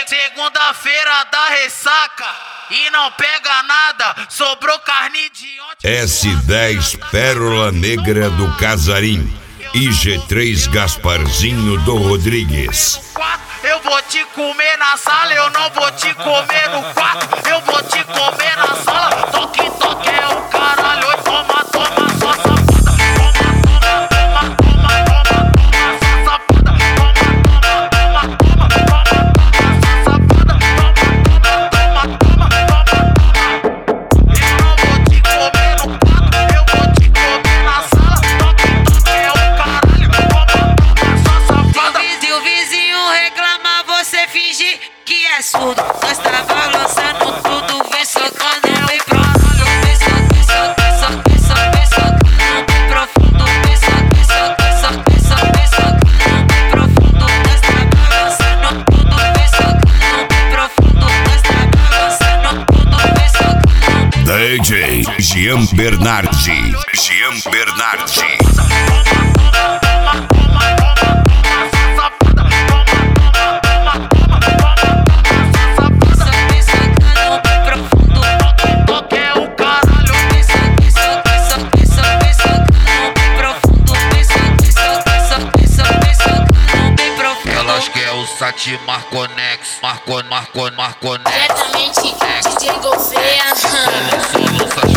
Segunda-feira da ressaca e não pega nada, sobrou carne de ontem. S10 Pérola Negra do Casarim e G3 Gasparzinho do Rodrigues. Eu vou te comer na sala, eu não vou te comer no quarto. Eu vou te comer na sala, toque é o caralho. Oi, toma, sua safada. Nós tá balançando tudo, vem socando bem profundo, vem socando bem profundo, vem socando bem profundo. Nós tá balançando tudo, vem socando bem profundo, nós tá balançando tudo, vem socando. DJ Jean Bernardi. Sati Marconex, Marconex. Diretamente DJ Gouveia.